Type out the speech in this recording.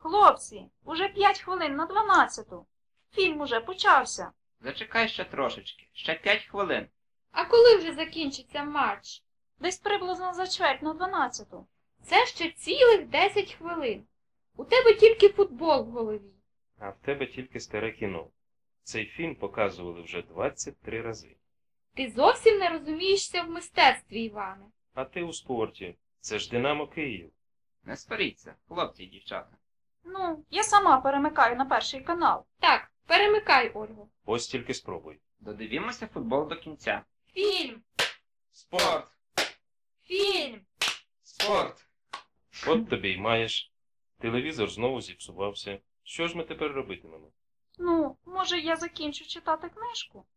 Хлопці, уже 5 хвилин на 12. Фільм уже почався. Зачекай ще трошечки, ще 5 хвилин. А коли вже закінчиться матч? Десь приблизно за чверть на 12. Це ще цілих 10 хвилин. У тебе тільки футбол в голові. А в тебе тільки старе кіно. Цей фільм показували вже 23 рази. Ти зовсім не розумієшся в мистецтві, Іване. А ти у спорті. Це ж Динамо Київ. Не сваріться, хлопці і дівчата. Ну, я сама перемикаю на перший канал. Так, перемикай, Ольго. Ось тільки спробуй. Додивімося футбол до кінця. Фільм! Спорт! Фільм! Спорт! От тобі й маєш. Телевізор знову зіпсувався. Що ж ми тепер робитимемо? Ну, може, я закінчу читати книжку?